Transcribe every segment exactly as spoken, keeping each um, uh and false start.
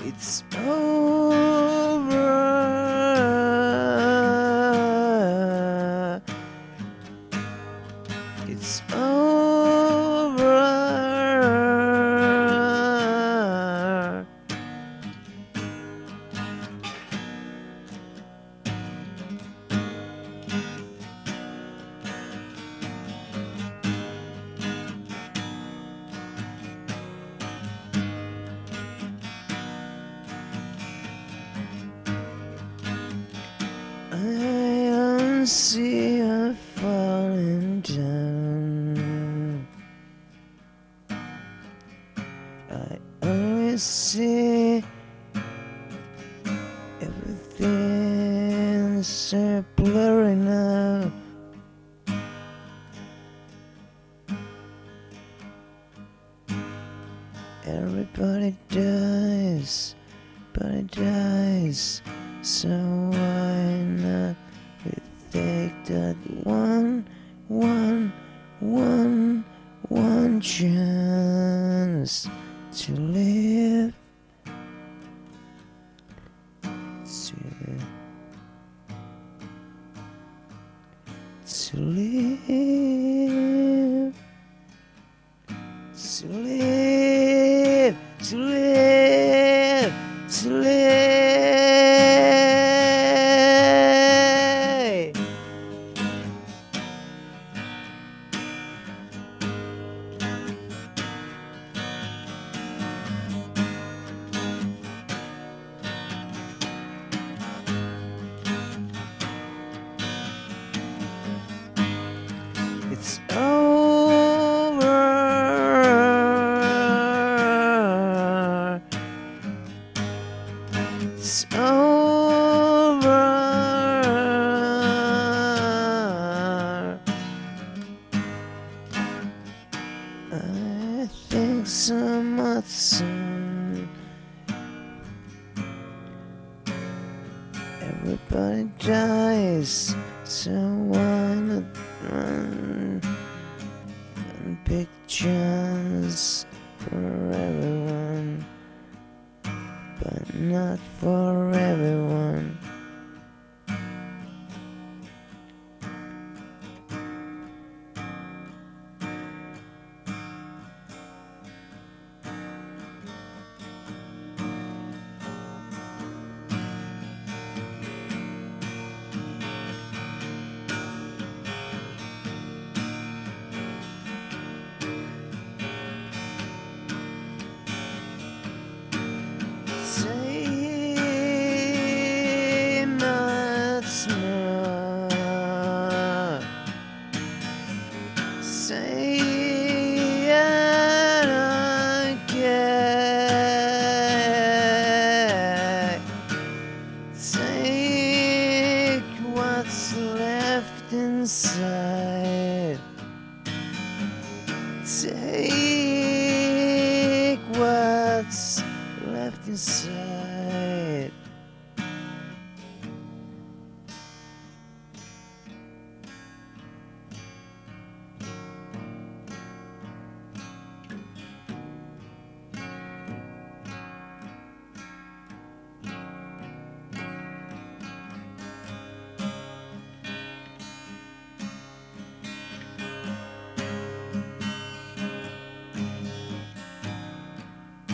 It's over. It's over. I see her falling down. I always see everything so blurry now. Everybody dies, everybody dies. So why not we take that one, one, one, one chance to live, to, to live, to live, to live, to live. It's over. It's over. I think so much soon. Everybody dies, so why not run and pick chance for everyone, but not for everyone. Say much more. Say I don't care. Take what's left inside. Take what's left inside.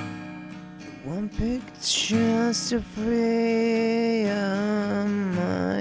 One big chance to free your mind.